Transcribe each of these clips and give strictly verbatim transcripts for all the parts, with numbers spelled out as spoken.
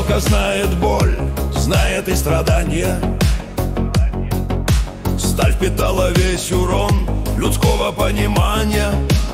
жестоко знает боль, знает и страдания. Сталь впитала весь урон людского понимания.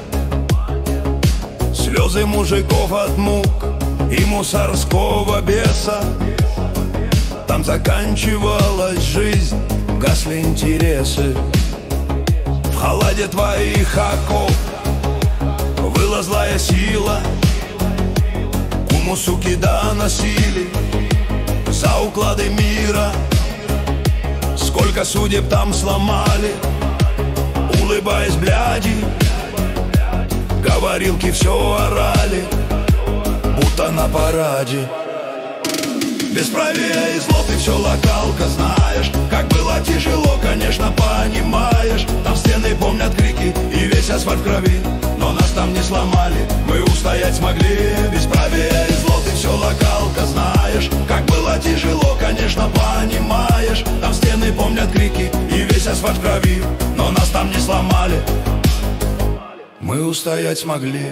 Слезы мужиков от мук и мусорского беса. Там заканчивалась жизнь, гасли интересы. В холоде твоих оков выла злая сила. Куму, суки, доносили за уклады мира. Сколько судеб там сломали, улыбаясь бляди. Говорилки все орали, будто на параде. Бесправие и зло, ты все локалка знаешь. Как было тяжело, конечно, понимаешь. Там стены помнят крики и весь асфальт в крови. Но нас там не сломали, мы устоять смогли. Бесправие и зло, ты все локалка знаешь. Как было тяжело, конечно, понимаешь. Там стены помнят крики и весь асфальт в крови. Но нас там не сломали, мы устоять смогли.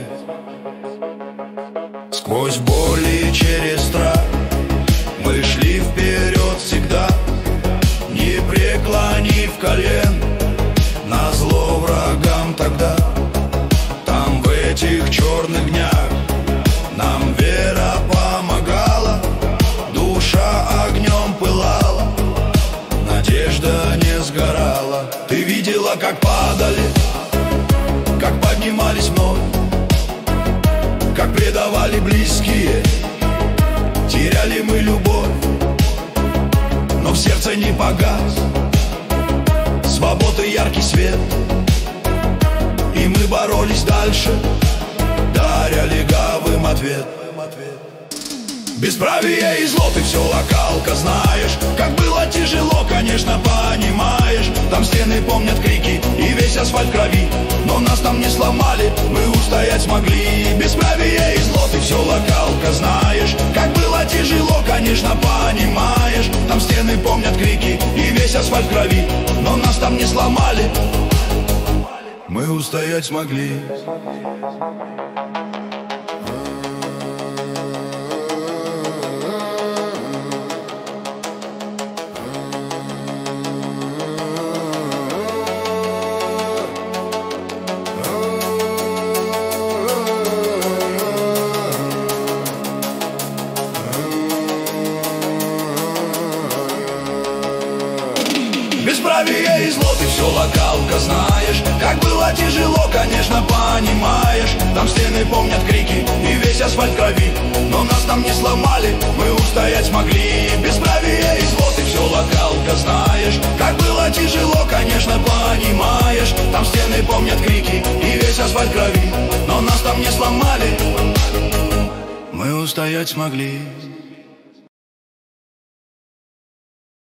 Сквозь боль и через страх мы шли вперед всегда, не преклонив колен, назло врагам тогда. Там в этих черных днях нам вера помогала, душа огнем пылала, надежда не сгорала. Ты видела, как падали, как поднимались вновь, как предавали близкие, теряли мы любовь. Но в сердце не погас свободы яркий свет, и мы боролись дальше, даря легавым ответ. Бесправие и зло, ты все локалка знаешь. Как было тяжело, конечно, понимаешь. Там стены помнят крики и весь асфальт в крови. Но нас там не сломали, мы устоять смогли. Бесправие и зло, ты все локалка знаешь. Как было тяжело, конечно, понимаешь. Там стены помнят крики и весь асфальт в крови. Но нас там не сломали, мы устоять смогли. Бесправие и зло, ты все локалка знаешь. Как было тяжело, конечно, понимаешь. Там стены помнят крики и весь асфальт в крови. Но нас там не сломали, мы устоять смогли. Бесправие и зло, ты все локалка знаешь. Как было тяжело, конечно, понимаешь. Там стены помнят крики и весь асфальт в крови. Но нас там не сломали, мы устоять смогли.